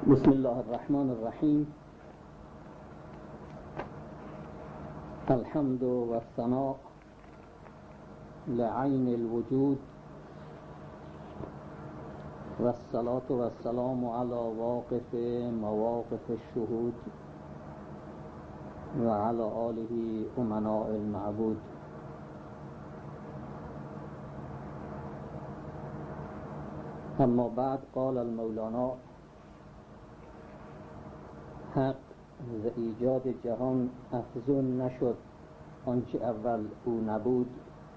بسم الله الرحمن الرحیم. الحمد والثناء لعین الوجود والصلاة والسلام على واقف مواقف الشهود وعلى آله امناء المعبود. اما بعد، قال المولانا: حق ز ایجاد جهان افزون نشد، آنچه اول او نبود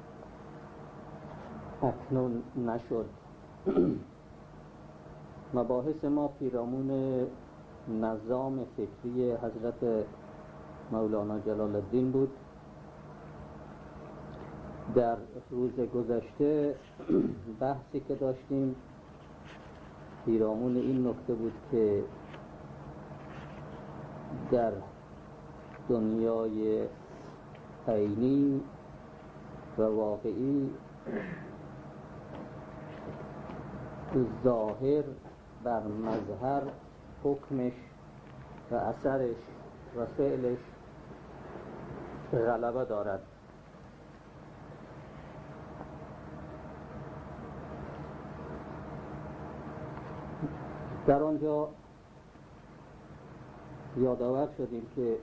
اکنون نشد. مباحث ما پیرامون نظام فکری حضرت مولانا جلال الدین بود. در روز گذشته بحثی که داشتیم پیرامون این نکته بود که در دنیای عینی و واقعی ظاهر بر مظهر حکمش و اثرش و فعلش غلبه دارد. در آنجا یادآور شدیم که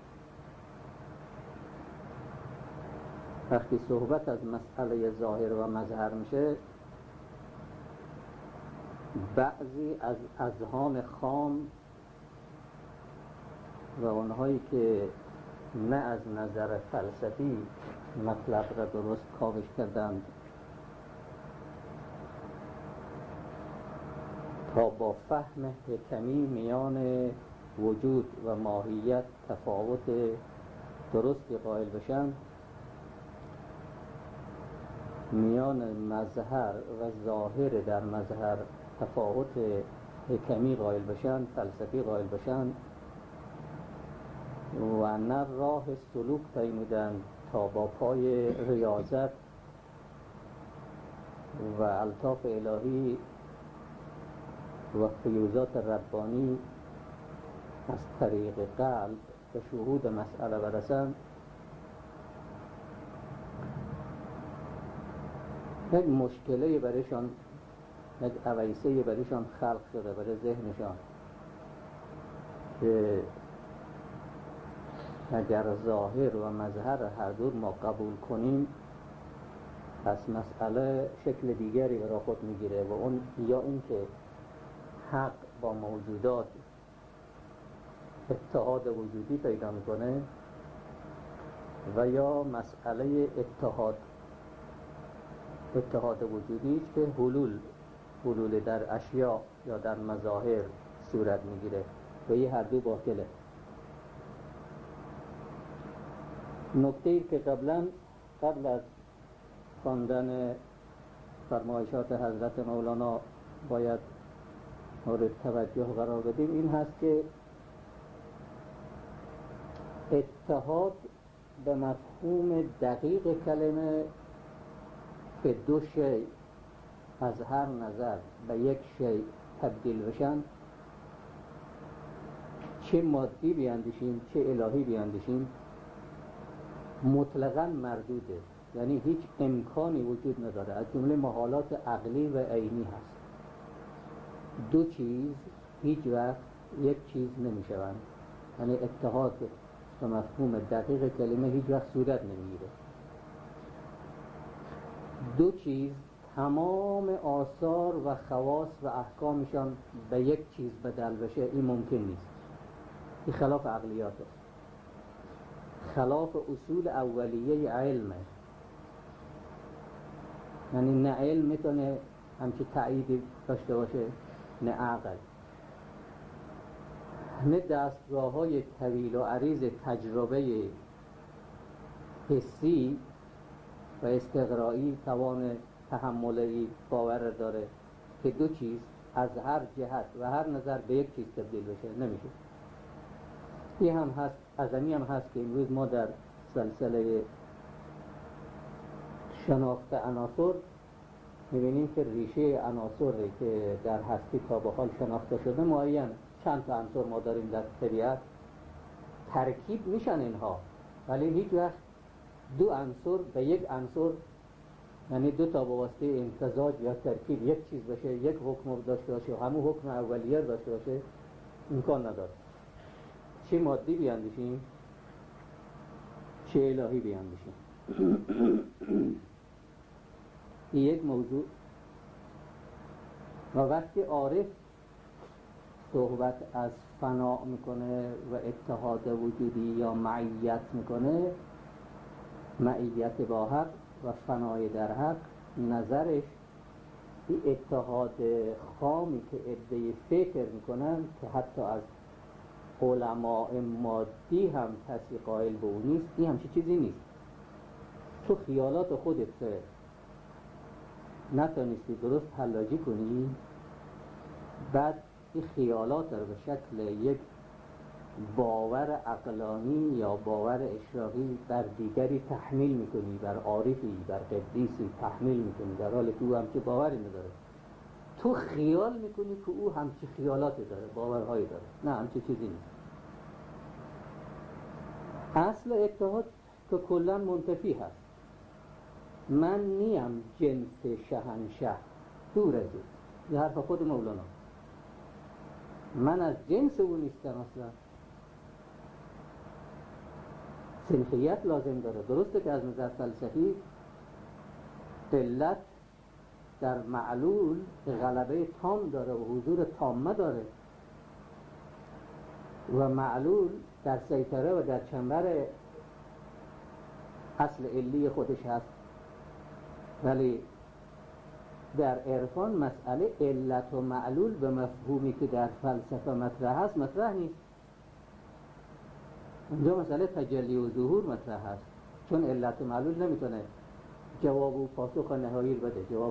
وقتی صحبت از مسئله ظاهر و مظهر میشه، بعضی از اذهان خام و اونهایی که نه از نظر فلسفی مطلب را درست کاوش کردند تا با فهم حکمی میان وجود و ماهیت تفاوت درستی قائل بشن، میان مظهر و ظاهر در مظهر تفاوت حکمی قائل بشن، فلسفی قائل بشن و نه راه سلوک پیمودن تا با پای ریاضت و الطاف الهی و فیوزات ربانی از طریق قلب به شهود مسئله برسند. یک مشکلی برایشان، یک عویسه‌ای برایشان خلق شده برای ذهنشان که اگر ظاهر و مظهر هر دو ما قبول کنیم، پس مسئله شکل دیگری برای خود میگیره و اون یا این که حق با موجودات اتحاد وجودی پیدا میکنه و یا مسئله اتحاد وجودی که حلول در اشیاء یا در مظاهر صورت میگیره و این هر دو باطله. نکته‌ای که قبل از خواندن فرمایشات حضرت مولانا باید مورد توجه قرار بدیم این هست که اتحاد به مفهوم دقیق کلمه به دو شیء از هر نظر به یک شیء تبدیل بشن، چه مادی بیاندیشیم چه الهی بیاندیشیم، مطلقاً مردوده. یعنی هیچ امکانی وجود نداره، از جمله محالات عقلی و عینی هست. دو چیز هیچ وقت یک چیز نمیشوند. یعنی اتحاد به مفهوم دقیق کلمه هیچ وقت صورت نمیگیره. دو چیز تمام آثار و خواص و احکامشان به یک چیز بدل بشه، این ممکن نیست. این خلاف عقلیات است، خلاف اصول اولیه علمه. یعنی نه علم میتونه همچی تأییدی داشته باشه، نه عقل، نه دستگاه های طویل و عریض تجربه حسی و استقرایی توان تحملی باور داره که دو چیز از هر جهت و هر نظر به یک چیز تبدیل بشه. نمیشه. این هم هست، ازمی هم هست که امروز ما در سلسله شناخت عناصر میبینیم که ریشه عناصری که در هستی تا به حال شناخته شده معین، چند تا عنصر ما داریم در طبیعت، ترکیب میشن اینها، ولی هیچ وقت دو عنصر به یک عنصر، یعنی دو تا به واسطه امتزاج یا ترکیب یک چیز بشه، یک حکم داشته باشه و همون حکم اولیه داشته باشه، امکان نداره. چه مادی بیاندیشیم چه الهی بیاندیشیم. این یک موضوع. و وقتی عارف صحبت از فنا میکنه و اتحاد وجودی یا معیت میکنه، معیت با حق و فنای در حق، نظرش این اتحاد خامی که عده فکر میکنن که حتی از علماء مادی هم کسی قائل به اون نیست، این همچی چیزی نیست. تو خیالات خودت نتونستی درست حلاجی کنی، بعد این خیالات رو به شکل یک باور عقلانی یا باور اشراقی بر دیگری تحمیل میکنی، بر عارفی، بر قدیسی تحمیل میکنی، در حالی که او همچه باوری نداره. تو خیال میکنی که او همچه خیالاتی داره، باورهایی داره. نه، همچه چیزی نیست. اصل اتحاد که کلا منتفی هست. من نیم جنس شهنشه، دور از این. یه حرف خود مولانا. من از جنس او نیستم اصلا. صنفیت لازم داره. درسته که از نظر فلسفی علت در معلول غلبه تام داره و حضور تامه داره و معلول در سیطره و در چنبر اصل علی خودش هست، ولی در عرفان مسئله علت و معلول به مفهومی که در فلسفه مطرح هست مطرح نیست. اونجا مسئله تجلی و ظهور مطرح هست، چون علت و معلول نمیتونه جواب و پاسخ نهایی بده، جواب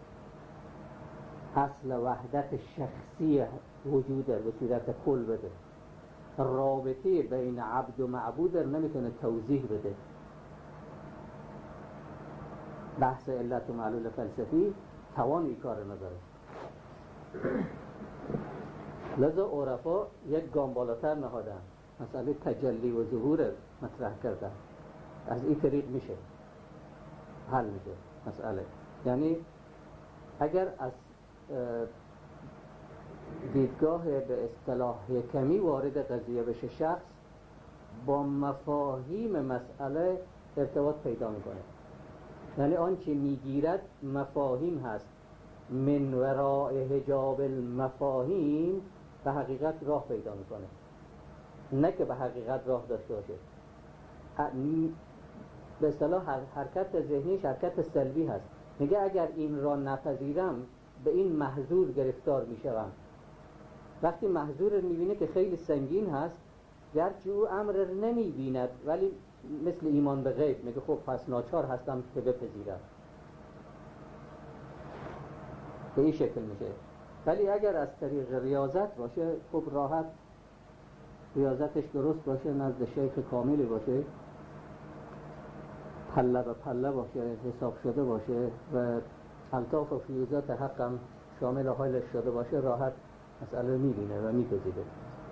اصل وحدت شخصی وجود به صورت کل بده. رابطه بین عبد و معبود نمیتونه توضیح بده. بحث علت و معلول فلسفی توان این کار نداره. لذا عرفا یک گام بالاتر نهادن، مسئله تجلی و ظهور مطرح کردن. از این طریق میشه حل میشه مسئله. یعنی اگر از دیدگاه به اصطلاح حکمی وارد قضیه بشه شخص، با مفاهیم مسئله ارتباط پیدا میکنه. یعنی آنچه میگیرد مفاهیم هست، من وراء حجاب المفاهیم به حقیقت راه پیدا میکنه، نه که به حقیقت راه داشته باشه. به اصطلاح حرکت ذهنیش حرکت سلبی هست. میگه اگر این را نپذیرم به این محظور گرفتار میشوم. وقتی محظور میبینه که خیلی سنگین هست، گرچه او امر نمیبیند ولی مثل ایمان به غیب میگه خب پس ناچار هستم که بپذیرم. به این شکل میشه. ولی اگر از طریق ریاضت باشه، خب راحت ریاضتش درست باشه، نزد شیخ کاملی باشه، پله به پله باشه، حساب شده باشه و الطاف و فیوزات حقم شامل حالش شده باشه، راحت مسئله میبینه و میپذیره.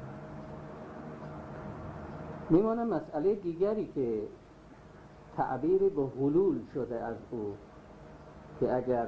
میمانه مسئله دیگری که تعبیر به حلول شده از او، که اگر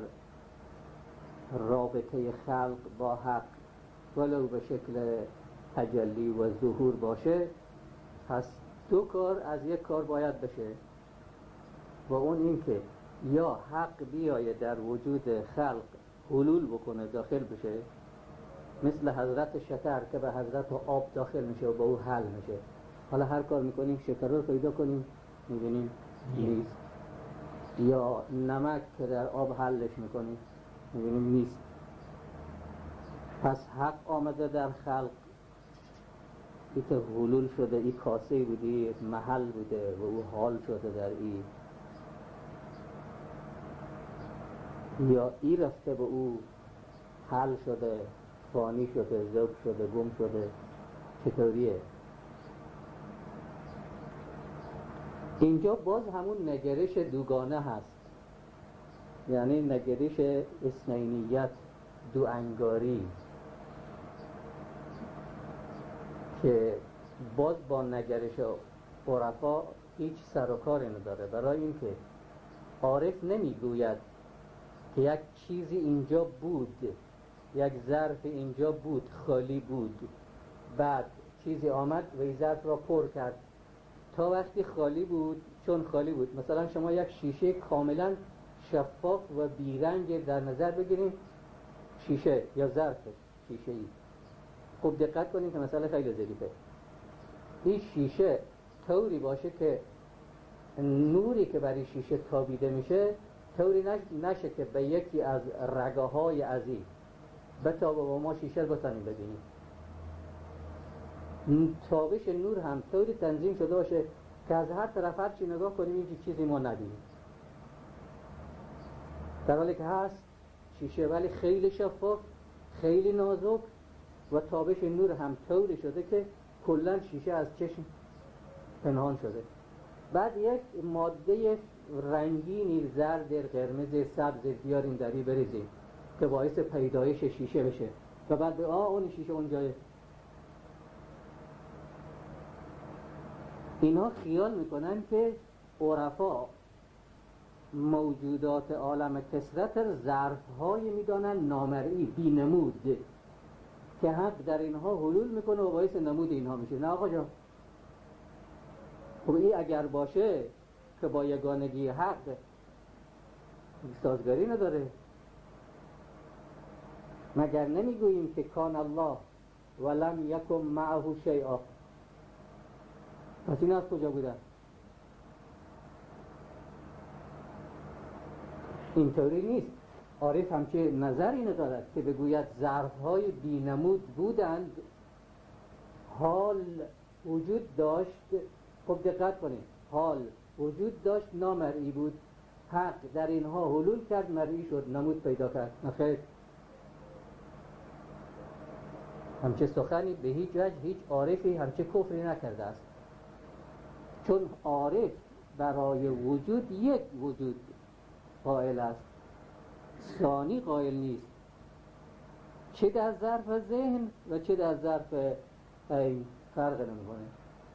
رابطه خلق با حق ولو به شکل تجلی و ظهور باشه، پس دو کار از یک کار باید بشه، و اون این که یا حق بیایه در وجود خلق حلول بکنه، داخل بشه، مثل حضرت شکر که به حضرت آب داخل میشه و با او حل میشه. حالا هر کار میکنیم شکر رو پیدا کنیم میبینیم نیست، یا نمک که در آب حلش میکنیم میبینیم نیست. پس حق آمده در خلق، این که حلول شده، این کاسه بودی محل بوده و او حال شده در این، یا ای رفته به او حل شده، فانی شده، ذوب شده، گم شده. چطوریه؟ اینجا باز همون نگرش دوگانه هست، یعنی نگرش اثنینیت، دو انگاری. که باز با نگرش عرفا هیچ سر و کاری نداره. برای اینکه عارف نمیگوید که یک چیزی اینجا بود، یک ظرف اینجا بود خالی بود، بعد چیزی آمد و این ظرف را پر کرد. تا وقتی خالی بود، چون خالی بود، مثلا شما یک شیشه کاملا شفاف و بیرنگ در نظر بگیرید، شیشه یا ظرف شیشه ای، خوب دقت کنید که مسئله خیلی ظریفه. این شیشه طوری باشه که نوری که برای شیشه تابیده میشه طوری نشه که به یکی از رگه های عظیم بتابه و ما شیشه رو بتانیم ببینیم. تابش نور هم طوری تنظیم شده باشه که از هر طرف هر چی نگاه کنیم این چیزی ما ندیدیم، در حالی که هست شیشه ولی خیلی شفاف، خیلی نازک و تابش نور هم طوری شده که کلا شیشه از چشم پنهان شده. بعد یک ماده رنگینی، زرد، قرمز، سبز بیاریم دری بریزیم که باعث پیدایش شیشه بشه و بعد به اون شیشه اونجایه. اینا خیال میکنن که عرفا موجودات عالم کثرت ظرف‌های میدانن نامرئی، بی نمود، که حق در اینها حلول میکنه و باعث نمود اینها میشه. نه آقا جان، خب این اگر باشه که با یگانگی حق سازگاری نداره. مگر نمیگوییم که کان الله ولم یکن معه شیئا؟ پس این از کجا بودن؟ اینطوری نیست. عارف همچه نظری ندارد که بگوید ظرف‌های بی‌نمود بودند، حال وجود داشت. خب دقت کنید، حال وجود داشت، نامرئی بود، حق در اینها حلول کرد، مرئی شد، نمود پیدا کرد. نخیر، همچه سخنی به هیچ وجه هیچ عارفی همچه کفری نکرده است. چون عارف برای وجود یک وجود قائل است، ثانی قائل نیست، چه در ظرف ذهن و چه در ظرف عین، فرق نمی‌کنه.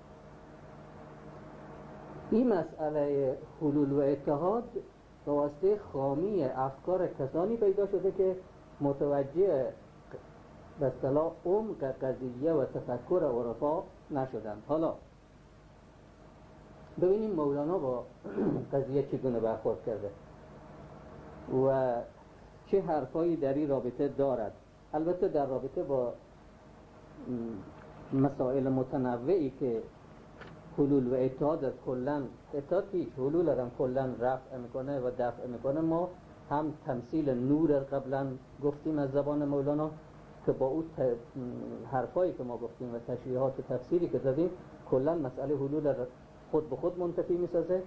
این مسئله حلول و اتحاد به واسطه خامی افکار کسانی پیدا شده که متوجه به اصطلاح عمق قضیه و تفکر عرفا نشدند. حالا ببینیم مولانا با قضیه چگونه برخورد کرده و چه حرفایی در این رابطه دارد. البته در رابطه با مسائل متنوعی که حلول و اتحاد کلن، اتحاد هیچ، حلول هم کلن رفع میکنه و دفع میکنه. ما هم تمثیل نور قبلا گفتیم از زبان مولانا که با اون حرفایی که ما گفتیم و تشریحات و تفسیری که دادیم کلن مسئله حلول خود به خود منتفی میسازه.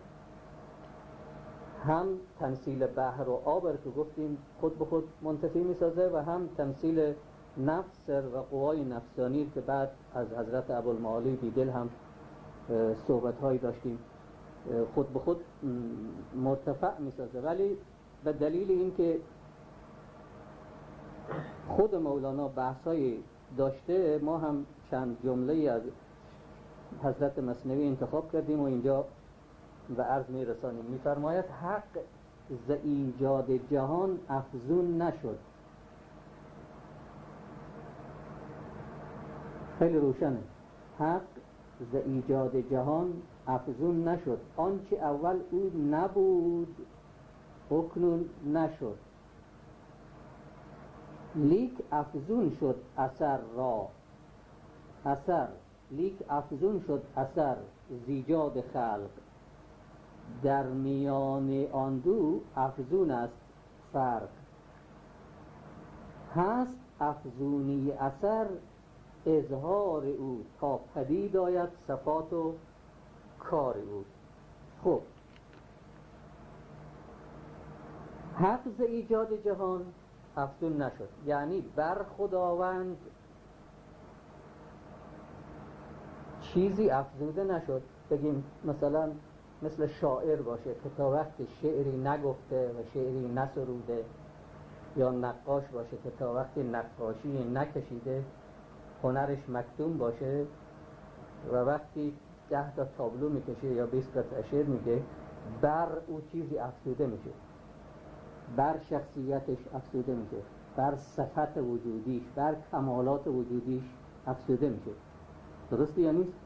هم تمثیل بحر و آب که گفتیم خود به خود منتفی میسازه و هم تمثیل نفس و قوای نفسانی که بعد از حضرت ابوالمعالی بیدل هم صحبت‌هایی داشتیم خود به خود مرتفع میسازه. ولی به دلیل اینکه خود مولانا بحث‌هایی داشته، ما هم چند جمله از حضرت مثنوی انتخاب کردیم و اینجا و عرض میرسانیم. میفرماید حق ز ایجاد جهان افزون نشد. خیلی روشنه. حق ز ایجاد جهان افزون نشد، آنچه اول او نبود اکنون نشد. لیک افزون شد اثر را، اثر لیک افزون شد اثر زیجاد خلق. در میان آن دو افزون است فرق. هست افزونی اثر اظهار او، تا پدید آید صفات و کار او. خب حق ز ایجاد جهان افزون نشد، یعنی بر خداوند چیزی افزوده نشد. بگیم مثلا مثل شاعر باشه که تا وقت شعری نگفته و شعری نسروده، یا نقاش باشه که تا وقت نقاشی نکشیده هنرش مکتوم باشه، و وقتی 10 تا تابلو میکشه یا 20 تا شعر میگه، بر او چیزی افزوده میشه، بر شخصیتش افزوده میشه، بر صفت وجودیش، بر کمالات وجودیش افزوده میشه. درسته یا نیست؟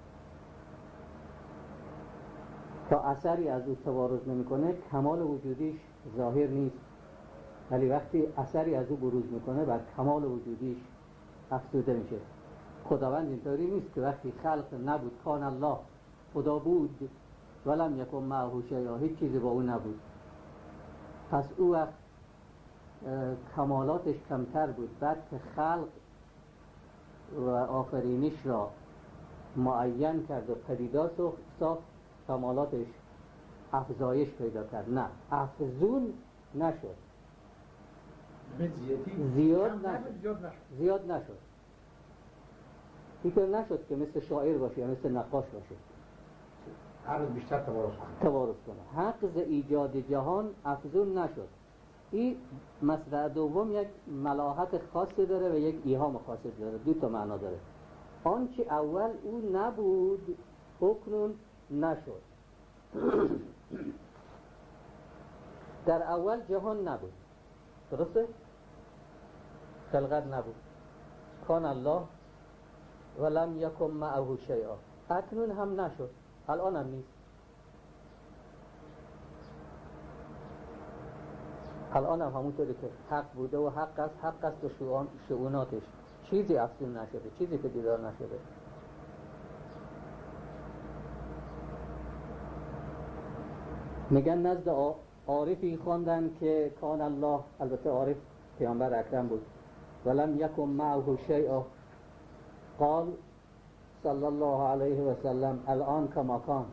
تا اثری از او توارز نمیکنه کمال وجودیش ظاهر نیست، ولی وقتی اثری از او بروز میکنه بر کمال وجودیش افزوده میشه. خداوند اینطوری نیست که وقتی خلق نبود، کان الله، خدا بود، ولم یکن معه شیء، هیچ چیزی با او نبود، پس او وقت کمالاتش کمتر بود. بعد که خلق و آفرینش را معین کرد و پدیدار ساخت، کمالاتش افزایش پیدا کرد، نه افزون نشد، زیاد نشد. اینطور نشد که مثل شاعر باشه یا مثل نقاش باشه، هر روز بیشتر توارث کنه. حق ایجاد جهان افزون نشد. این مصرع دوم یک ملاحت خاصی داره و یک ایهام خاصی داره، دو تا معنا داره. آنچه اول او نبود اکنون نشد. در اول جهان نبود، درسته؟ خلقت نبود، کان الله ولم یکن معه شیء، اکنون هم نشد، الان هم نیست. الان هم همونطوری که حق بوده و حق است و شؤوناتش، چیزی افزون نشده، چیزی پدیدار نشده. میگن نزد عارفی خواندن که کان الله، البته عارف پیامبر اکرم بود، ولم یکن معه شیء، قال صلی الله علیه و سلم الان کما کان،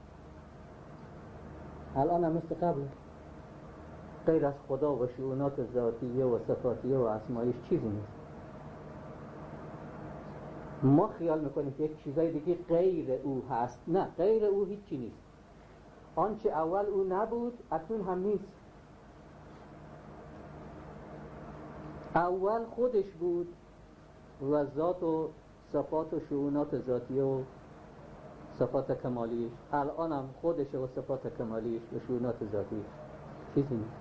الان هم مثل قبل، غیر از خدا و شؤونات ذاتیه و صفاتیه و اسمایش چیزی نیست. ما خیال میکنیم که یک چیزای دیگه غیر او هست، نه، غیر او هیچی نیست. آنچه اول او نبود اکنون هم نیست. اول خودش بود و ذات و صفات و شؤونات ذاتیه و صفات کمالیش، الان هم خودش و صفات کمالیش و شؤونات ذاتیش، چیزی نیست.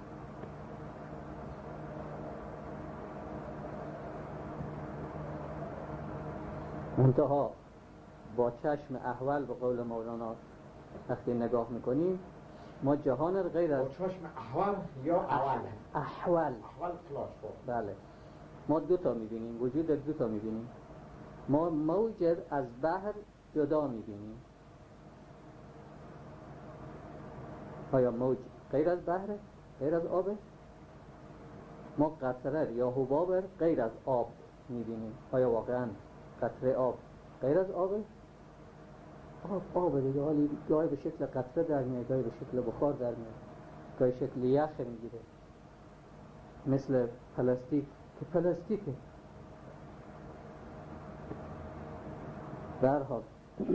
منتها با چشم احول به قول مولانا وقتی نگاه میکنیم، ما جهان رو غیر از با چشم احول یا احول کلاس، بله، ما دو تا میبینیم، وجود دو تا میبینیم. ما موج از بحر جدا میبینیم. آیا موج غیر از بحره؟ غیر از آبه؟ ما قطره یا حباب غیر از آب میبینیم. آیا واقعا قطره آب غیر از آبه؟ آبه دیگه، حالی گاهی به شکل قطره در میاد، گاهی به شکل بخار در میاد، گاهی شکل یخ میگیره، مثل پلاستیک که پلاستیکه. در حال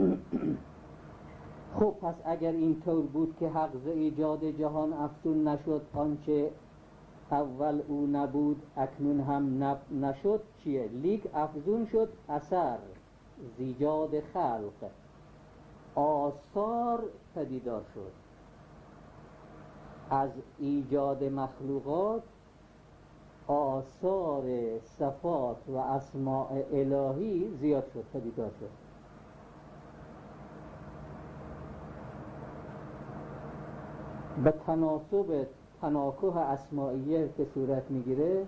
خب پس اگر این طور بود که حق ز ایجاد جهان افزون نشد، آنچه اول او نبود اکنون هم نشد، چیه؟ لیک افزون شد اثر زیجاد خلق، آثار پدیدار شد. از ایجاد مخلوقات آثار صفات و اسماء الهی زیاد شد، پدیدار شد. به تناسب تناکح اسمائیه که صورت میگیره،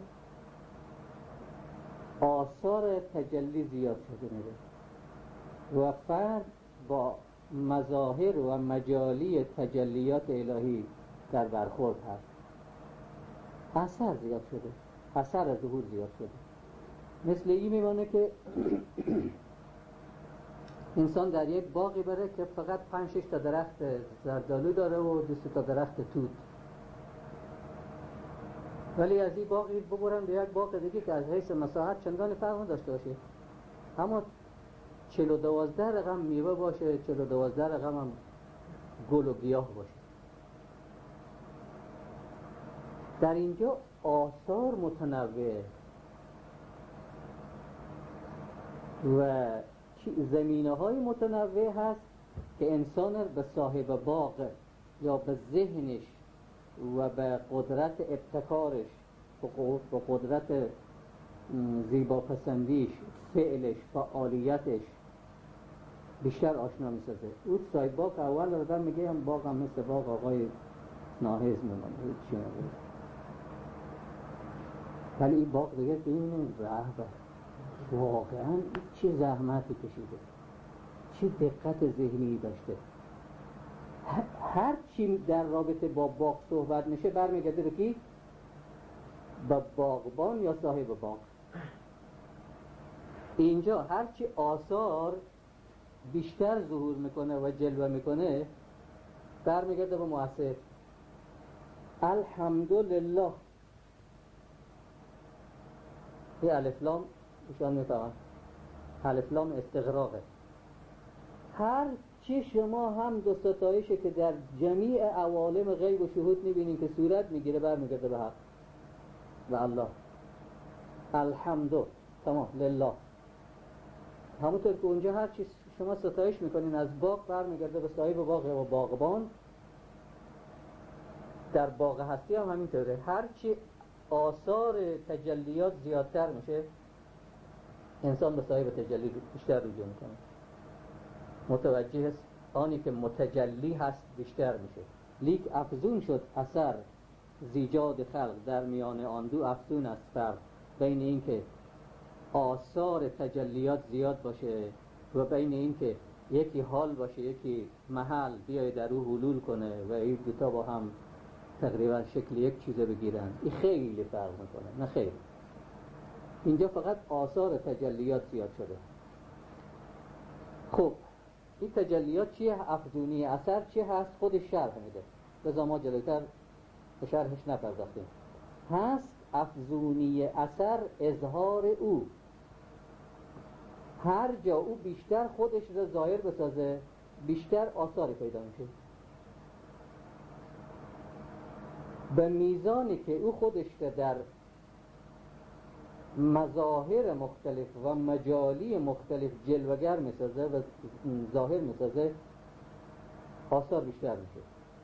آثار تجلی زیاد شده میره و فرد با مظاهر و مجالی تجلیات الهی در برخورد هست. اثر زیاد شده، اثر ظهور زیاد شده. مثل این میمانه که انسان در یک باغی بره که فقط 5-6 تا درخت زردالو داره و 2 تا درخت توت، ولی از این باغی ببرن به یک باغ دیگه که از حیث مساحت چندان فرق نداشته باشه، اما 12 رقم میوه باشه، 12 رقم هم گل و گیاه باشه. در اینجا آثار متنوع و زمینه های متنوع هست که انسان به صاحب باغ یا به ذهنش و به قدرت ابتکارش به قدرت زیباپسندیش، فعلش، فعالیتش بیشتر آشنا میسازه. او صاحب باغ اول آدم میگه هم باغ هم مثل باغ آقای ناهز میمونه، چی نمیده. ولی این باغ دیگه ببینید رهبر واقعا چه زحمتی کشیده، چه دقت ذهنی داشته. هر چی در رابطه با باغ صحبت میشه برمیگرده به کی؟ با باغبان یا صاحب باغ. اینجا هر چی آثار بیشتر ظهور میکنه و جلوه میکنه برمیگرده به مؤثر. الحمدلله. یه الف لام ایشان میفهمن، الف لام استغراقه. هر چی شما هم دو ستایشه که در جمیع عوالم غیب و شهود میبینین که صورت میگیره برمیگرده به حق و الله. الحمدو تمام لله. همونطور که اونجا هر چی شما ستایش میکنین از باغ برمیگرده به صاحب باغ و باغبان. در باغ هستی هم همینطوره. هر چی آثار تجلیات زیادتر میشه انسان به صاحب تجلی بیشتر رجوع میکنه. متوجه است آنی که متجلی هست بیشتر میشه. لیک افزون شد اثر زیجاد خلق، در میان آن دو افزون است فرق بین این که آثار تجلیات زیاد باشه و بین این که یکی حال باشه یکی محل بیای در او حلول کنه و این دوتا با هم تقریبا شکل یک چیزه بگیرن. این خیلی فرق میکنه. نه خیلی. اینجا فقط آثار تجلیات زیاد شده. خب این تجلیات چیه؟ افزونی اثر چی هست؟ خودش شرح میده. لذا ما جلوتر به شرحش نپرداختیم. هست افزونی اثر اظهار او. هر جا او بیشتر خودش را ظاهر بسازه بیشتر آثاری پیدا میشه. به میزانی که او خودش را در مظاهر مختلف و مجالی مختلف جلوگر میسازه و ظاهر میسازه آثار بیشتر میشه.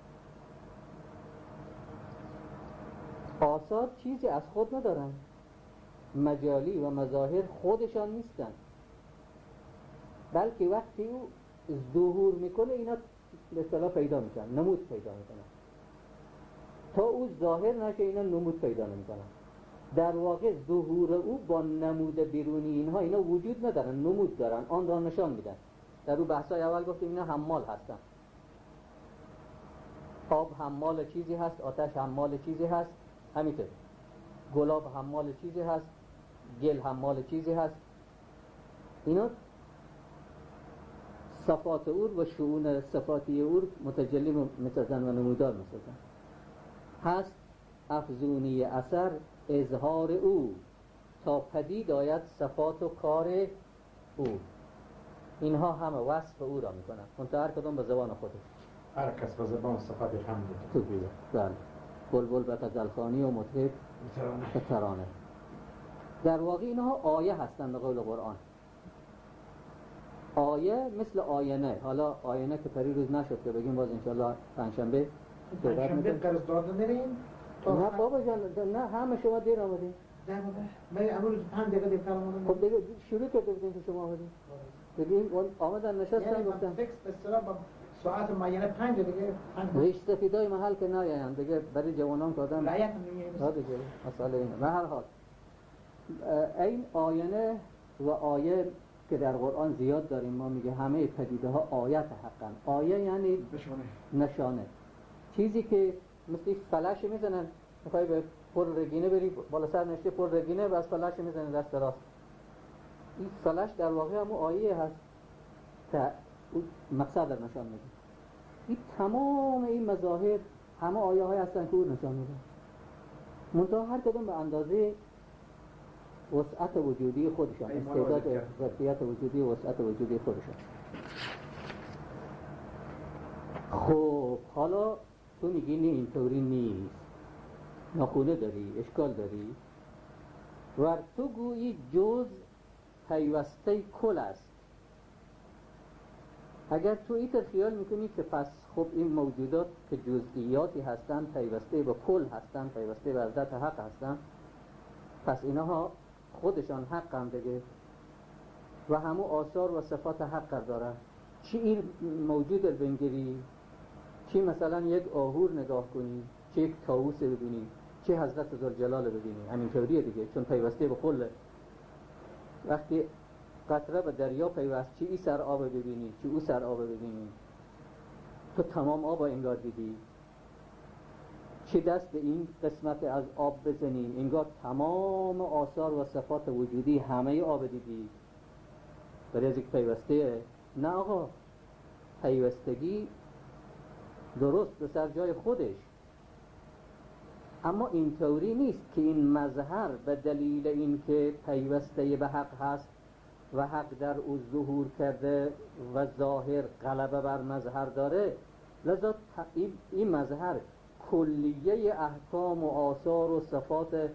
آثار چیزی از خود ندارن، مجالی و مظاهر خودشان نیستن، بلکه وقتی او ظهور میکنه اینا به اصطلاح پیدا میشن، نمود پیدا میکنن. تا او ظاهر نشه اینا نمود پیدا نمیکنن. در واقع ظهور او با نمود بیرونی اینها اینا وجود ندارن، نمود دارن، آن را نشان میدن. در او بحثای اول گفتیم اینا حمال هستن. آب حمال چیزی هست، آتش حمال چیزی هست، همینطور گلاب حمال چیزی هست، گل حمال چیزی هست. اینا صفات او و شؤون صفاتی او متجلی میسازن و نمودار میسازن. هست افزونی اثر اظهار او تا پدید آید صفات و کار او. اینها همه وصف او را میکنن، منتها هر کدوم به زبان خودش. هر کس به زبان صفات الحمد تو بیده. بله. بلبل به غزلخوانی و مطرب به ترانه. در واقع اینها آیه هستند به قول قرآن. آیه مثل آینه. حالا آینه که پری روز نشد که بگیم باز انشالله پنجشنبه قرض داده میرین؟ نه بابا جان، نه همه شما دیر آمدین. نه بابا من امروز 5 دقیقه دیگر آمدم. خب دیگه شروع کرده بودین که شما آمدین. بگیم آمدن نشستن گفتن فکس به اصطلاح با ساعت معینه 5 دیگه ریش سفیدای محل که نیاین دیگه برای جوانان که آدم رعایت نمی‌کنه. ها دیگه مسئله اینه. به هر حال این آینه و آیه که در قرآن زیاد داریم، ما میگه همه پدیده ها آیت حقا. آیه یعنی نشانه، چیزی که مثل فلش میزنن میخوای به پر رگینه بری بالا سر نشته پر رگینه و از فلش میزنن دست راست. این فلش در واقع هم آیه هست که مقصد در نشان میده. این تمام این مظاهر همه آیه های هستن که او نشان میده، منتها هر کدوم به اندازه وسعت وجودی خودشان، استعداد ظرفیت وجودی و وسعت وجودی خودشان. خب حالا تو میگی نه اینطوری نیست، ناخونه داری، اشکال داری، ور تو گویی جز پیوسته کل است. اگر تو اینطور خیال میکنی که پس خب این موجودات که جزئیاتی هستن پیوسته به کل هستن، پیوسته به حضرت حق هستن، پس اینها خودشان حق هم دیگه و همو آثار و صفات حق دارن. چی این موجود رو بنگری، چی مثلا یک آهور نگاه کنی، چی یک طاووس ببینی، چی حضرت ذوالجلال ببینی، همینطوریه دیگه، چون پیوسته به کله. وقتی قطره به دریا پیوست، چی ای سر آب ببینی، چی او سر آب ببینی، تو تمام آب انگار دیدی. چی دست به این قسمت از آب بزنی، انگار تمام آثار و صفات وجودی همه آب دیدی. برای از یک پیوسته. نه آقا، پیوستگی درست به سر جای خودش، اما اینطوری نیست که این مظهر به دلیل اینکه پیوسته به حق هست و حق در او ظهور کرده و ظاهر غلبه بر مظهر داره، لذا این مظهر کلیه احکام و آثار و صفات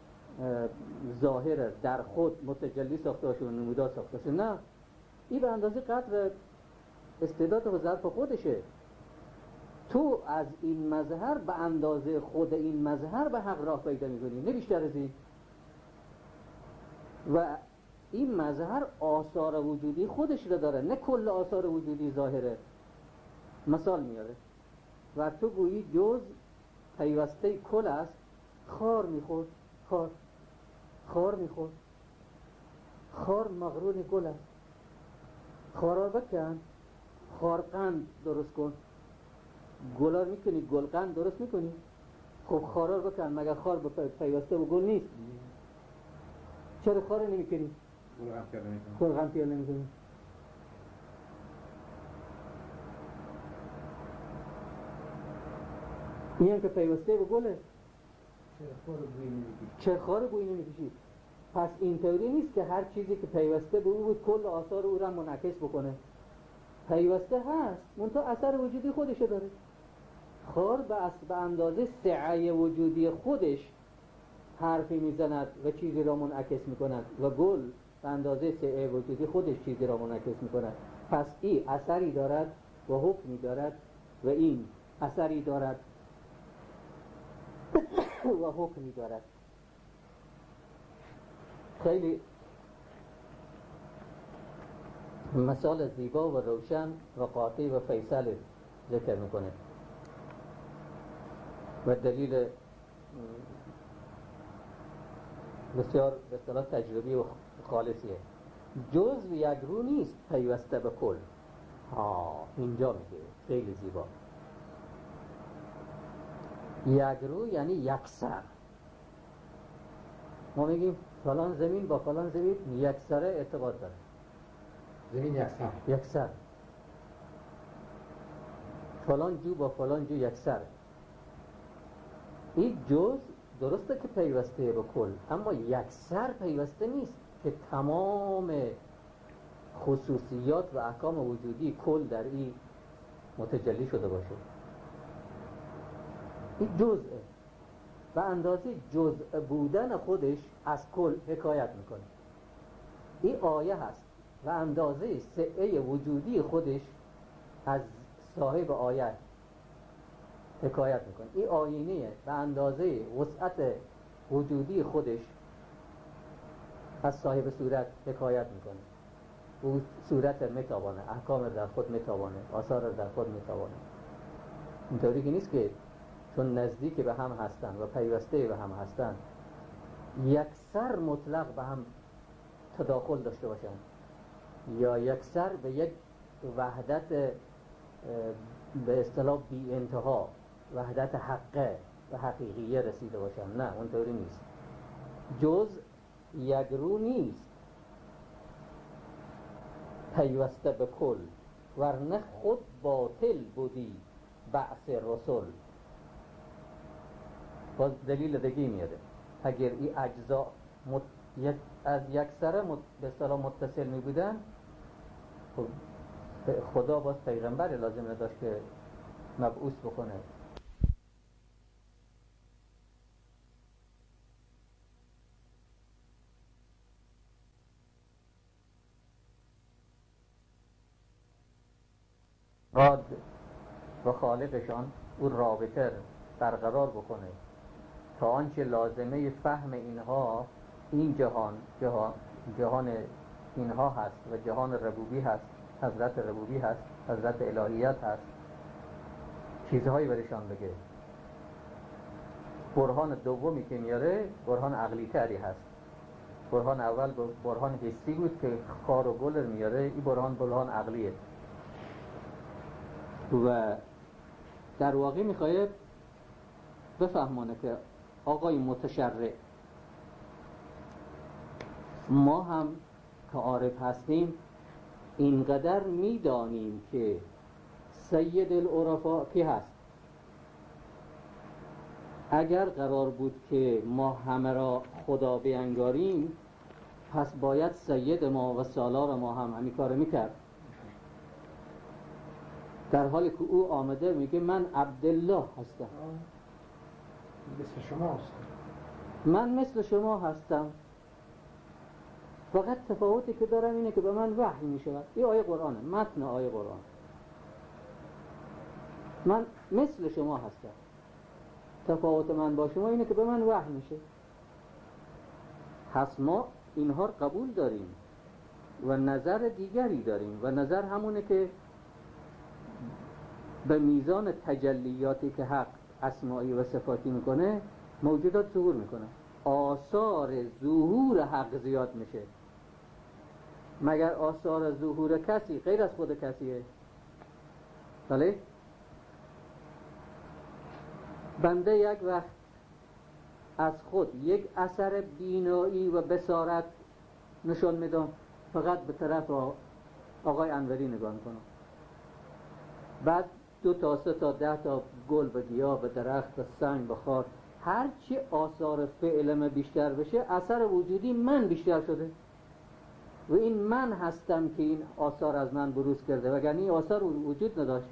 ظاهر در خود متجلی ساخته باشه و نمودار ساخته باشه. نه، این به اندازه قدر استعداد و ظرف خودشه. تو از این مظهر به اندازه خود این مظهر به حق راه پیدا می‌کنی، نه بیشتر از این. و این مظهر آثار وجودی خودش رو داره، نه کل آثار وجودی ظاهره. مثال میاره و تو گویی جز پیوسته کل است. خار میخورد، خار میخورد، خار مغرون گل است. خارا بکن، خارقند درست کن. گلار میکنی، گلقند درست میکنی. خب خارا رو بکن، مگر خار پیوسته و گل نیست؟ چرا خار نمیکنی؟ گلقند پیاله نمیکنی. این هم که پیوسته به گله، چه خار بویی نمیکشی. پس اینطوری نیست که هر چیزی که پیوسته به او بود کل آثار او را منعکس بکنه. پیوسته هست، منتها اثر وجودی خودشه داره. خار به اندازه سعه وجودی خودش حرفی میزند و چیزی را منعکس میکند و گل به اندازه سعه وجودی خودش چیزی را منعکس میکند. پس این اثری دارد و حکمی دارد و این اثری دارد و حکمی دارد. خیلی مثال زیبا و روشن و قاطع و فیصل ذکر میکنه و دلیل بسیار به اصطلاح تجربی و خالصیه. جزو یک رو نیست پیوسته به کل. اینجا میگه خیلی زیبا. یک رو یعنی یکسر. ما میگیم فلان زمین با فلان زمین یکسره ارتباط داره. زمین یکسر. فلان جو با فلان جو یکسر. این جز درسته که پیوسته به کل، اما یکسر پیوسته نیست که تمام خصوصیات و احکام وجودی کل در این متجلی شده باشه. این جزءه و اندازه جزء بودن خودش از کل حکایت میکنه. این آیه هست و اندازه سعه وجودی خودش از صاحب آیه حکایت میکنه. این آینه به اندازه وسعت وجودی خودش از صاحب صورت حکایت میکنه. او صورت میتابانه، احکام در خود میتابانه، آثار در خود میتابانه. اینطوری که نیست که چون نزدیک به هم هستن و پیوسته به هم هستن یکسر مطلق به هم تداخل داشته باشن یا یکسر به یک وحدت به اصطلاح بی انتها، وحدت حقه و حقیقیه رسیده باشن. نه، اونطوری نیست. جز یک رو نیست پیوسته به کل، ورنه خود باطل بودی بعث رسول. باز دلیل دیگه میاده. اگر این اجزا از یک سره به اصطلاح متصل می بودن، خدا باز پیغمبر لازم نداشت که مبعوث بکنه. میخواد با خالقشان او رابطه برقرار بکنه تا آنچه لازمه فهم اینها این جهان اینها هست و جهان ربوبی هست، حضرت ربوبی هست، حضرت الهیت هست، چیزهایی برشان بگه. برهان دومی که میاره برهان عقلی تری هست. برهان اول برهان حسی بود که خار و گل میاره، این برهان عقلیه و در واقع میخواد بفهمانه که آقای متشرع، ما هم که عارف هستیم اینقدر میدانیم که سید العرفاء کی هست. اگر قرار بود که ما همه را خدا بینگاریم پس باید سید ما و سالار ما هم همین کار میکرد، در حالی که او آمده میگه من عبدالله هستم، مثل شما هست، من مثل شما هستم، فقط تفاوتی که دارم اینه که به من وحی میشود. این آیه قرآنه، متن آیه قرآن. من مثل شما هستم، تفاوت من با شما اینه که به من وحی میشه. پس ما اینها رو قبول داریم و نظر دیگری داریم و نظر همونه که به میزان تجلیاتی که حق اسماعی و صفاتی میکنه موجودات ظهور میکنه، آثار ظهور حق زیاد میشه. مگر آثار ظهور کسی غیر از خود کسیه؟ بله؟ بنده یک وقت از خود یک اثر بینایی و بصارت نشون میدم، فقط به طرف آقای انوری نگاه میکنم، بعد 2 تا 3 تا 10 تا گل به گیاه به درخت به سنگ به خار، هرچی آثار فعلم بیشتر بشه اثر وجودی من بیشتر شده و این من هستم که این آثار از من بروز کرده، وگرنه این آثار وجود نداشت.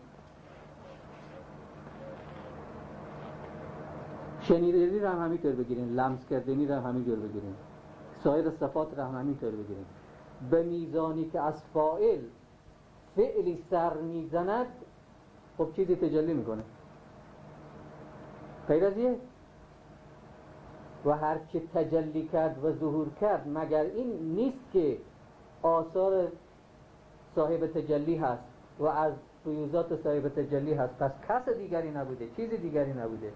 شنیدنی رو هم همینطور بگیرین، لمس کردنی رو هم همینطور بگیرین، سایر صفات رو هم همینطور بگیرین. به میزانی که از فاعل فعلی سر میزند خب چیزی تجلی میکنه، غیر از یه و هر چه تجلی کرد و ظهور کرد مگر این نیست که آثار صاحب تجلی هست و از فیوزات صاحب تجلی هست، پس کس دیگری نبوده، چیز دیگری نبوده،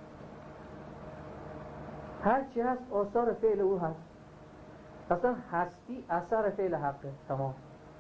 هر چی هست آثار فعل او هست. اصلا هستی اثر فعل حقه، تمام.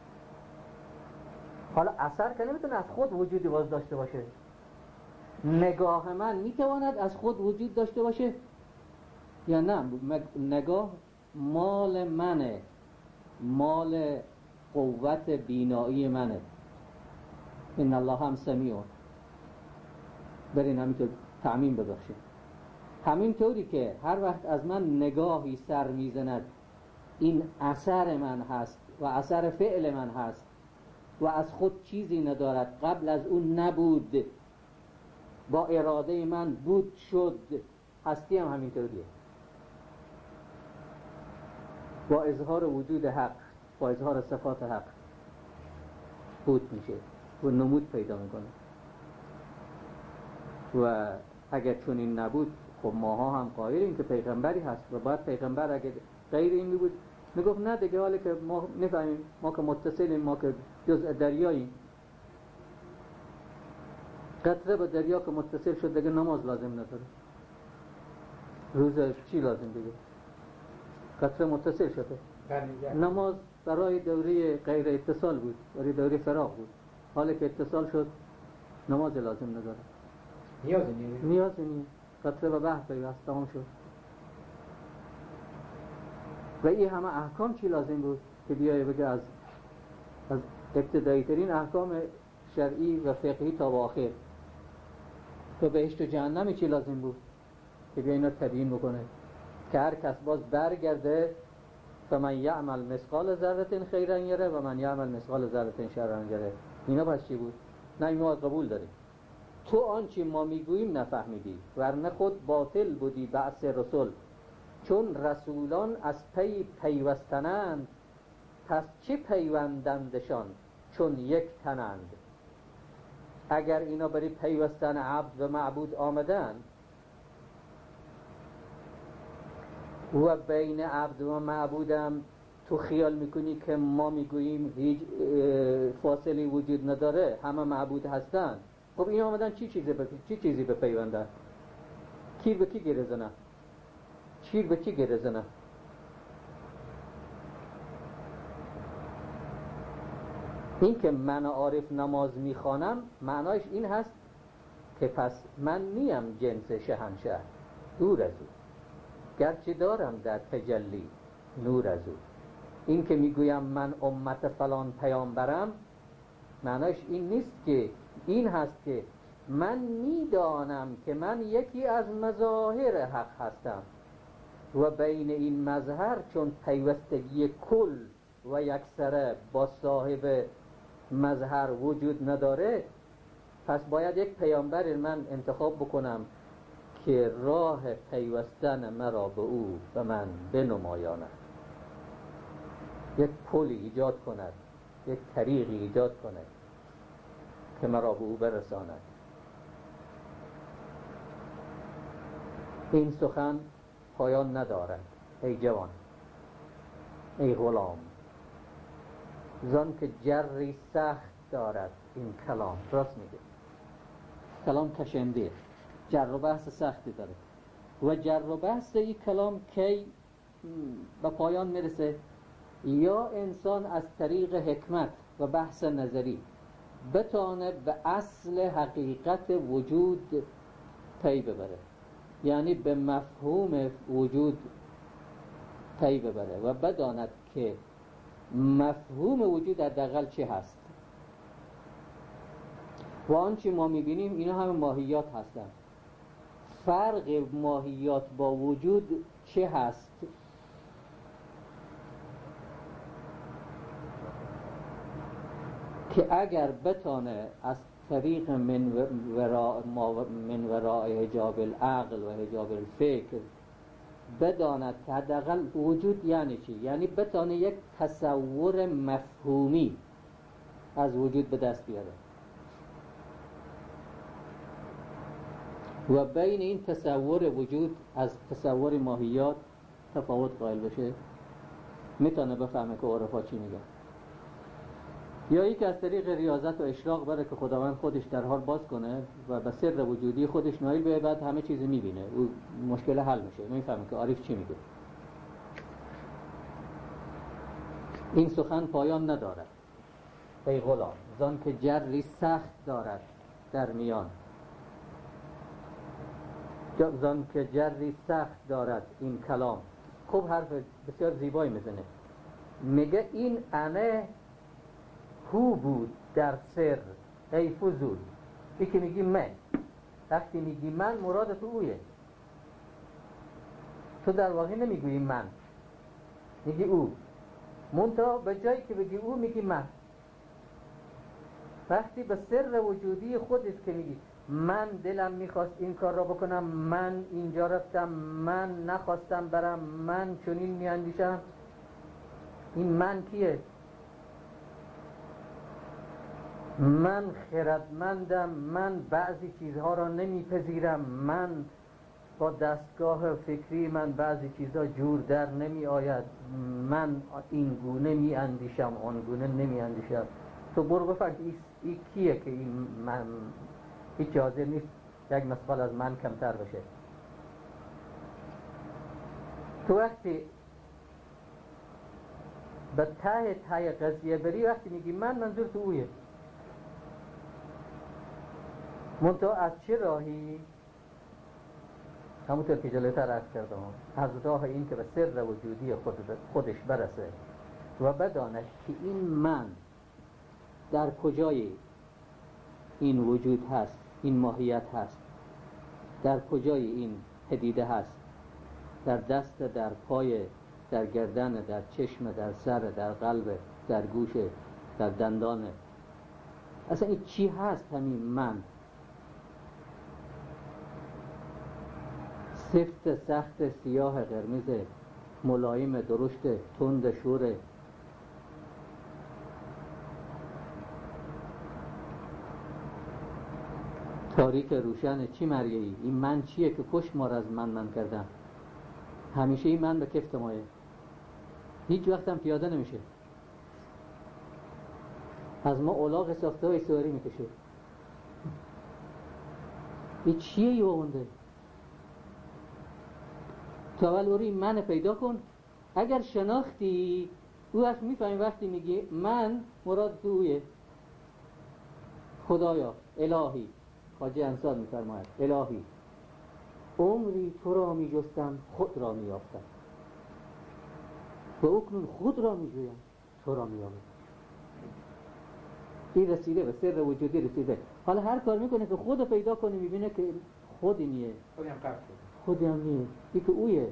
حالا اثر که نمیتونه از خود وجودی باز داشته باشه. نگاه من میتواند از خود وجود داشته باشه یا نه؟ نگاه مال منه، مال قوت بینایی منه. ان الله هم سمیع. برین همینطور تعمیم ببخشید. همین طوری که هر وقت از من نگاهی سر میزند این اثر من هست و اثر فعل من هست و از خود چیزی ندارد، قبل از اون نبود، با اراده من بود شد. هستی هم همینطوریه، با اظهار وجود حق، با اظهار صفات حق بود میشه و نمود پیدا میکنه. و اگر چون این نبود خب ماها هم قائلیم که پیغمبری هست و بعد پیغمبر اگر غیر این میبود میگفت نه دیگه، حالی که ما نفهمیم، ما که متصلیم، ما که جزء دریاییم، قطره به دریا که متصل شد دیگه نماز لازم نداره، روزه چی لازم دیگه؟ قطره متصل شده. نماز برای دوره غیر اتصال بود، برای دوره فراغ بود، حالی که اتصال شد نماز لازم نداره، نیازی نیست، قطره به بحر پیوست، تمام شد. و این همه احکام چی لازم بود که بیایه بگه از ابتدایی ترین احکام شرعی و فقهی تا با آخر، تو بهشت و جهنمی چی لازم بود که بیایه اینا تبیین بکنه که هر کس باز برگرده فمن یعمل مثقال ذره خیرا یره و من یعمل مثقال ذره شرا یره. اینا پس چی بود؟ نه این ما قبول داریم، تو آنچه ما میگوییم نفهمیدی، ورنه خود باطل بودی بعث رسول، چون رسولان از پی پیوستنند، پس چه پیوندندشان چون یک تنند. اگر اینا برای پیوستن عبد و معبود آمدن و بین عبد و معبودم تو خیال میکنی که ما میگوییم هیچ فاصله وجود نداره، همه معبود هستن، خب این آمدن چی چیزی به پیوندن؟ کیر به کی گره زنه؟ چیر به کی گره زنه؟ این که من عارف نماز میخوانم معنایش این هست که پس من نیم جنس شهنشه، دور از او، گرچه دارم در تجلی نور از او. این که میگویم من امت فلان پیامبرم معنایش این نیست که این هست که من میدانم که من یکی از مظاهر حق هستم و بین این مظهر چون پیوستگی کل و یکسره با صاحب مظهر وجود نداره، پس باید یک پیامبر من انتخاب بکنم که راه پیوستن مرا به او و من بنمایاند، یک پلی ایجاد کند، یک طریقی ایجاد کند که مرا به او برساند. این سخن پایان ندارد ای جوان، ای غلام، زان که جری سخت دارد این کلام. راست میگه، کلام کشنده، جر و بحث سختی داره و جر و بحث این کلام کی به پایان میرسه؟ یا انسان از طریق حکمت و بحث نظری بتانه به اصل حقیقت وجود پی ببره، یعنی به مفهوم وجود پی ببره و بداند که مفهوم وجود حداقل چه هست و آنچه ما میبینیم اینا همه ماهیات هستن. فرق ماهیات با وجود چه هست؟ که اگر بتانه از طریق من وراء حجاب العقل و حجاب الفکر بداند که حداقل وجود یعنی چی، یعنی بتانه یک تصور مفهومی از وجود به دست بیاره و بین این تصور وجود از تصور ماهیات تفاوت قائل بشه، میتونه بفهمه که عرفا چی میگن. یا ای که از طریق ریاضت و اشراق بره که خداوند خودش در حال باز کنه و به سر وجودی خودش نایل به بعد همه چیز میبینه، او مشکل حل میشه، میفهمه که عارف چی میگه. این سخن پایان ندارد ای غلام، زان که جری سخت دارد در میان، زان که جری سخت دارد این کلام. خوب حرف بسیار زیبایی میزنه، میگه این انه هو بود در سر ای فضول. این که میگی من، وقتی میگی من مراد تو اویه، تو در واقع نمیگویی من، میگی او، منتها به جایی که بگی او میگی من. وقتی به سر وجودی خودت که میگی من دلم میخواست این کار را بکنم، من اینجا رفتم، من نخواستم برم، من چنین میاندیشم، این من کیه؟ من خردمندم، من بعضی چیزها را نمیپذیرم، من با دستگاه فکری من بعضی چیزها جور در نمی آید، من این گونه می اندیشم، آن گونه نمی اندیشم. تو برو بفرد این کیه که این من هیچ حاضر نیست یک مثقال از من کمتر بشه. تو وقتی به ته قضیه بری، وقتی میگی من، منظور تو اویه، منتها از چه راهی؟ همونطور که جلوتر عرض کردم، از راه این که به سر وجودی خودش برسه و بداند که این من در کجای این وجود هست، این ماهیت هست، در کجای این پدیده هست، در دست، در پای، در گردن، در چشم، در سر، در قلب، در گوش، در دندان، اصلا این چی هست همین من؟ سفت، سخت، سیاه، قرمز، ملایم، درشت، تند، شور، تاریک روشن چی مریه ای؟ این من چیه که کش ما را از من کردم؟ همیشه این من به کفت مایه، هیچ وقت هم پیاده نمیشه، از ما اولاغ ساخته و سواری میکشه. این چیه ای بونده؟ تو اول اوری من پیدا کن. اگر شناختی او وقت میفهمی وقتی میگی من، مراد تویه. خدایا، الهی، خواجه انصار میفرماید الهی عمری تو را میجستم خود را میافتم و اکنون خود را میجویم تو را مییابم. این رسیده به سر وجودی رسیده. حالا هر کار میکنه که خود پیدا کنه، میبینه که خودی نیه، خودی هم نیه، این که اویه،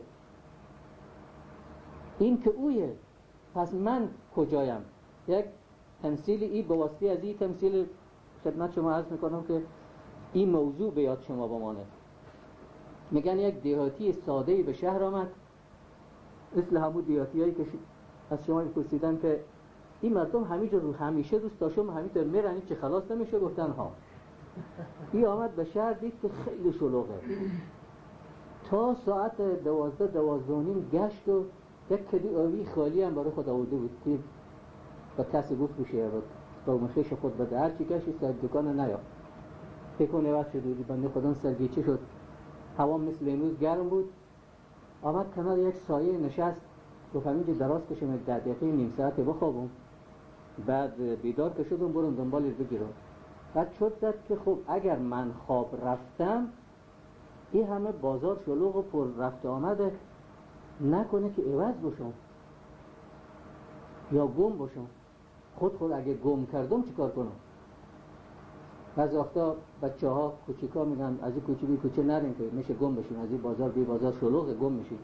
این که اویه. پس من کجایم؟ یک تمثیل ای به واسطه از این تمثیل خدمت شما عرض میکنم که این موضوع به یاد شما بمانه. میگن یک دیهاتی ساده‌ای به شهر آمد، مثل همون دیهاتی هایی که از شما پرسیدن که این مردم همیشه دوست داشتم همینطور میرن هیچ خلاص نمیشه، گفتن ها. این آمد به شهر دید که خیلی شلوغه، تا ساعت 12 گشت و یک کدی آبی خالی هم برای خود آورده بود که با کسی بفروشه و با مخیش خود بده. هرچی گشت سر دکان نیافت. فکر کنه وقت شد و بنده خدا سرگیچه شد. هوا مثل امروز گرم بود، آمد کنار یک سایه نشست، گفت همینجا دراز کشم 10 دقیقه نیم ساعت بخوابم، بعد بیدار که شدم برم دنبالش بگیرم. بعد شد زد که خب اگر من خواب رفتم، این همه بازار شلوغ و پر رفت آمده، نکنه که عوض باشم یا گم باشم. خود اگه گم کردم چی کار کنم؟ بعض وقتا بچه ها کوچیکا میگن از این کوچه بی کوچه نرین که میشه گم بشین، از این بازار بی بازار شلوغه گم میشین.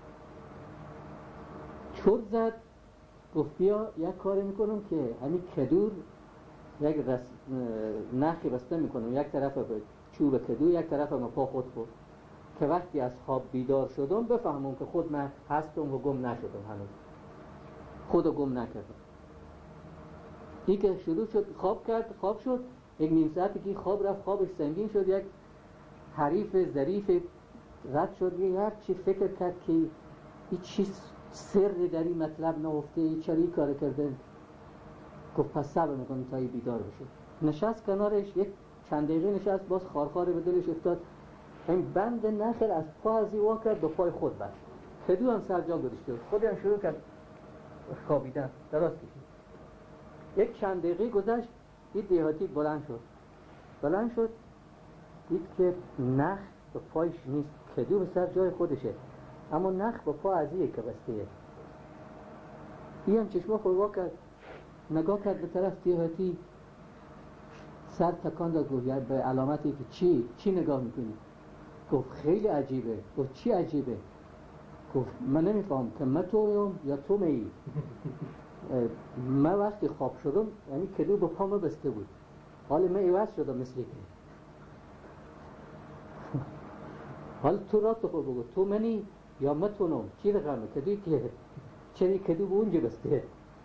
چرت زد، گفت بیا یک کاری میکنم که همین کدور یک نخی بسته میکنم، یک طرف به چوب کدور یک طرف به پا خود که وقتی از خواب بیدار شدم بفهمم که خود من هستم و گم نشدم، هنوز خودو گم نکردم. این که شروع شد خواب شد، یک نیم ساعتی که خواب رفت، خوابش سنگین شد، یک حریف ظریف رد شد، هر چی فکر کرد که این چیز سری در این مطلب نهفته، این چری کار کرده. گفت پس صبر میکنم تا این بیدار بشه. نشست کنارش، یک چند دقیقه نشست، باز خارخاره به دلش افتاد، این بند نخل از پا از وا کرد به پای خود بست، کدو هم سر جا گذاشته، خودی هم شروع کرد خوابیدن، دراز کشید. یک چند دقیقه گذشت، دید دیهاتی بلند شد، دید که نخ به پایش نیست، کدو به سر جای خودشه، اما نخ به پا ازیه که بسته. این هم چشمه خود وا کرد، نگاه کرد به طرف دیهاتی، سر تکان داد، گفت به علامتی که چی نگاه میکنی؟ گفت خیلی عجیبه. گفت چی عجیبه؟ گفت من نمیفهم که من تویم یا تو میی. من وقتی خواب شدم یعنی کدو به پا بسته بود، حالا من عوض شدم مثل که. حالا تو را تو خود بگو، تو منی یا من تونم؟ چی رقمه کدوی که چری کدو به اونجا بسته؟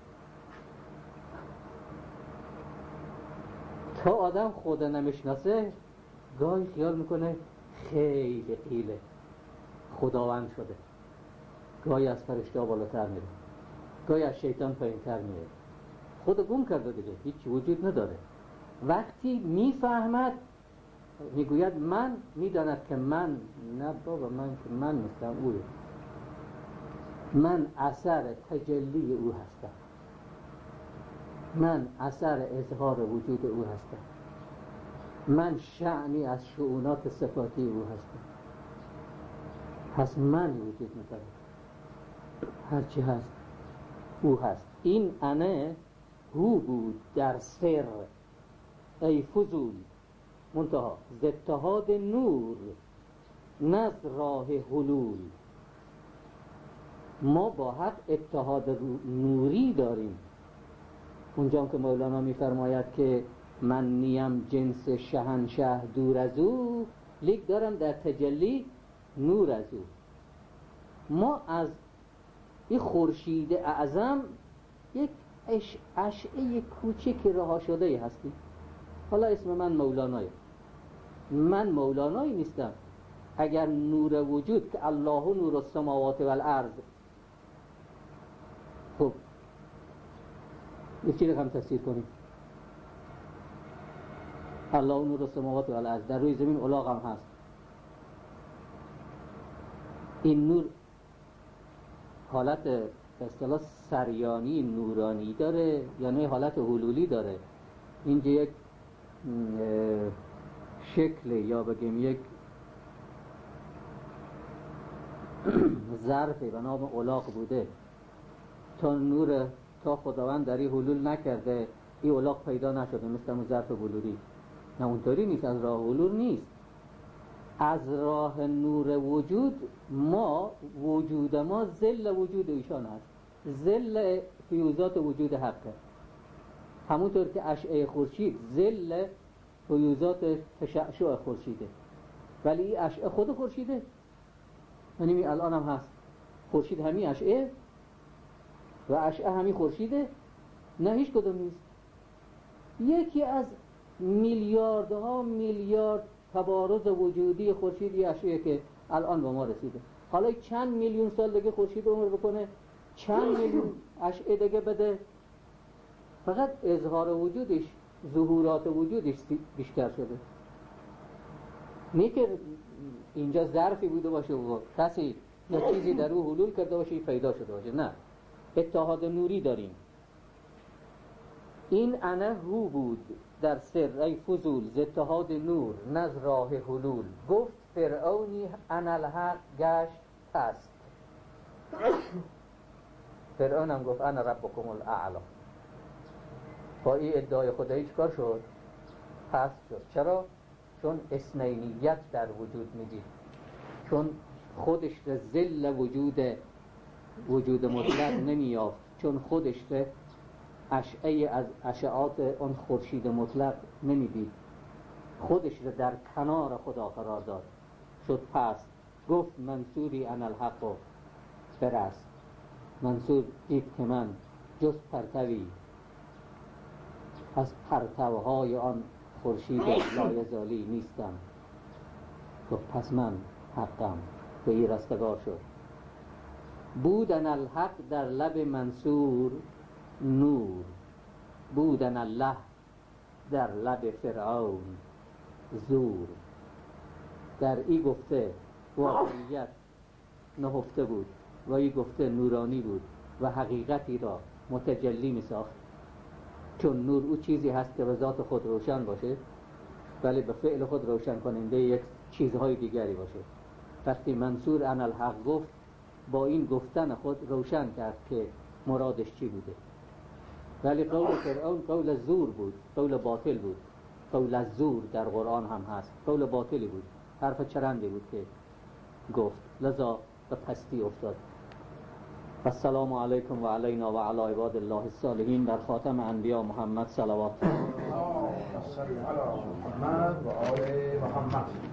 تا آدم خود نمیشناسه گاهی خیال میکنه خیلی قیله خداوند شده، گاهی از فرشته بالاتر میره، گاهی از شیطان پایین‌تر میره، خود گم کرده دیگه، هیچ وجود نداره. وقتی میفهمد میگوید من، میداند که من نه بابا، من که من نیستم، اوه، من اثر تجلی او هستم، من اثر اظهار وجود او هستم، من شأنی از شؤونات صفاتی او هستم. پس من وجود نداره، هرچی هست او هست. این انه هو بود در سر ای فضول، منتها ز اتحاد نور نه راه حلول. ما با حق اتحاد نوری داریم، اونجا که مولانا میفرماید که من نیم جنس شهنشه دور از او، لیک دارم در تجلی نور از او. ما از این خورشید اعظم یک اشعه کوچک رها شده هستیم. حالا اسم من مولانایه، من مولانایی نیستم. اگر نور وجود که الله نور السماوات و الارض، خب یکی رقم تفسیر کنیم. الله نور السماوات و الارض، در روی زمین الاغ هم هست. این نور حالت به اصطلاح سریانی نورانی داره یا نه حالت حلولی داره؟ اینجا یک شکل یا بگیم یک ظرفی به نام الاغ بوده تا خداوند در این حلول نکرده این الاغ پیدا نشده مثل اون ظرف بلوری. نه اونطوری نیست، از راه حلول نیست، از راه نور وجود. وجود ما ذل وجود ایشان هست، ذل فیوزات وجود حقه. همونطور که اشعه خورشید ذل فیوزات تشعشع خورشیده، ولی این اشعه خود خورشیده، یعنی الان هم هست. خورشید همین اشعه و اشعه همین خورشیده؟ نه، هیچ کدوم نیست. یکی از میلیاردها میلیارد تبارز وجودی خورشیدی اشعه که الان به ما رسیده. حالا چند میلیون سال دیگه خورشید عمر بکنه، چند میلیون اشعه دیگه بده، فقط اظهار وجودش، ظهورات وجودش بیشتر شده. نه که اینجا ظرفی بوده باشه و کسی یا چیزی در او حلول کرده باشه پیدا شده باشه. نه، اتحاد نوری داریم. این انا هو بود در سر ای فضول ز اتحاد نور نز راه حلول. گفت فرعونی انا الحق گشت پست. فرعون هم گفت انا ربکم الاعلی. با این ادعای خدایی چکار شد؟ پست شد. چرا؟ چون اثنینیت در وجود میدید، چون خودش را ذل وجود مطلق نمیافت، چون خودش را اشعه از اشعات آن خورشید مطلق نمیدید، خودش را در کنار خدا قرار داد، شد پست. گفت منصوری انا الحق و برست. منصور دید که من جز پرتوی از پرتوهای آن خورشید لایزالی نیستم. گفت پس من حقم، به این رستگار شد. بودن الحق در لب منصور نور، بودن الله در لب فرعون زور. در این گفته واقعیت نهفته بود و این گفته نورانی بود و حقیقتی را متجلی می ساخت. چون نور او چیزی هست که به ذات خود روشن باشه، ولی به فعل خود روشن کننده یک چیزهای دیگری باشه. وقتی منصور انا الحق گفت، با این گفتن خود روشن کرد که مرادش چی بوده. ولی قول فرعون قول زور بود، قول باطل بود. قول الزور در قرآن هم هست، قول باطلی بود، حرف چرندی بود که گفت، لذا به پستی افتاد. السلام علیکم و علینا و علی عباد الله الصالحین. در خاتم انبیا محمد صلوات. محمد و آل محمد.